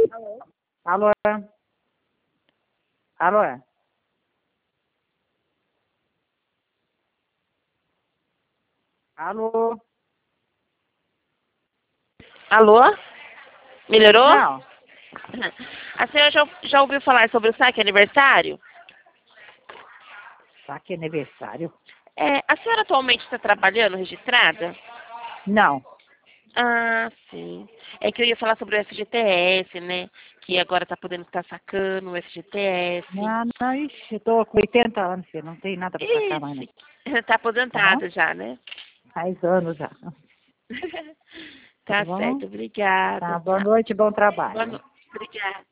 Alô? Alô? Alô? Alô? Alô? Melhorou? Não. A senhora já ouviu falar sobre o saque aniversário? Saque aniversário? A senhora atualmente está trabalhando registrada? Não. Ah, sim. É que eu ia falar sobre o FGTS, né? Que agora está podendo estar sacando o FGTS. Não, não, ixi, eu tô com 80 anos, filho, não tem nada pra sacar mais, não. Ixi, está Tá? aposentada já, né? Faz anos já. Tá Tá bom? certo, obrigada. Tá, boa Tchau. noite, bom Boa trabalho. noite. Obrigada.